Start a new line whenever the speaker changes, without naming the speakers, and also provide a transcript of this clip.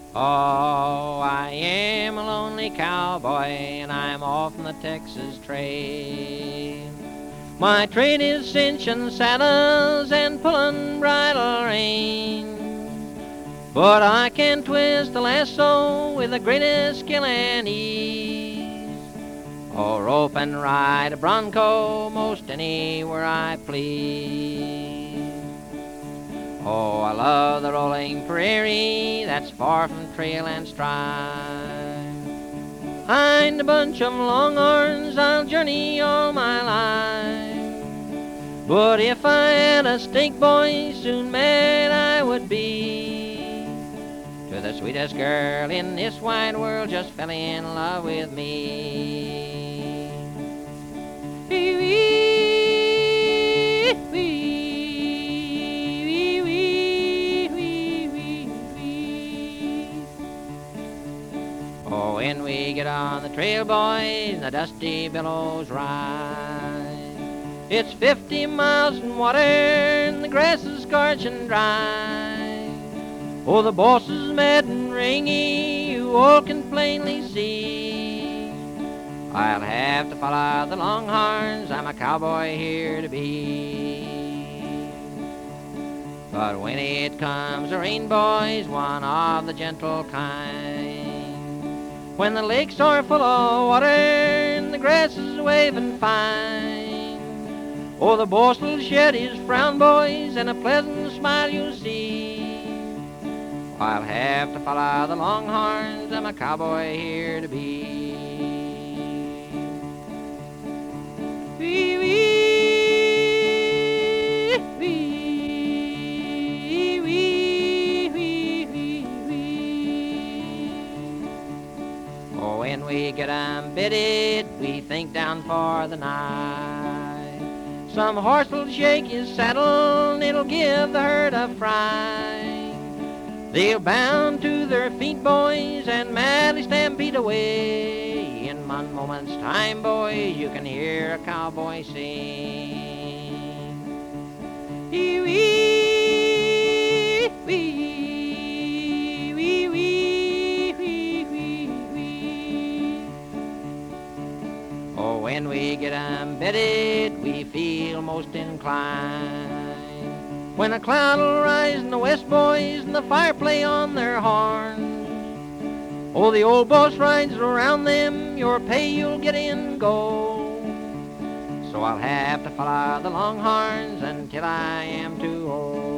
Oh, I am a lonely cowboy, and I'm off on the Texas trail. My trade is cinching saddles and pulling bridle reins. But I can twist the lasso with the greatest skill and ease, or rope and ride a bronco most anywhere I please. Oh, I love the rolling prairie that's far from trail and stripe. Behind a bunch of longhorns I'll journey all my life. But if I had a steak, boy, soon mad I would be. To the sweetest girl in this wide world just fell in love with me. Wee, wee, wee, wee, wee, wee, wee. Oh, when we get on the trail, boys, the dusty billows rise. It's 50 miles in water and the grass is scorching dry. Oh, the boss is mad and ringy, you all can plainly see. I'll have to follow the longhorns, I'm a cowboy here to be. But when it comes to rain, boys, one of the gentle kind, when the lakes are full of water and the grass is waving fine, oh, the boss will shed his frown, boys, and a pleasant smile you'll see. I'll have to follow the longhorns, I'm a cowboy here to be. Wee, wee, wee, wee, wee, wee, wee. Oh, when we get 'em bitted, we think down for the night. Some horse will shake his saddle and it'll give the herd a fright. They'll bound to their feet, boys, and madly stampede away. In one moment's time, boys, you can hear a cowboy sing. Wee, wee, wee, wee, wee, wee, wee, wee. Oh, when we get 'em bedded, we feel most inclined. When a cloud will rise in the west, boys, and the fire play on their horns. Oh, the old boss rides around them, your pay you'll get in gold. So I'll have to follow the longhorns until I am too old.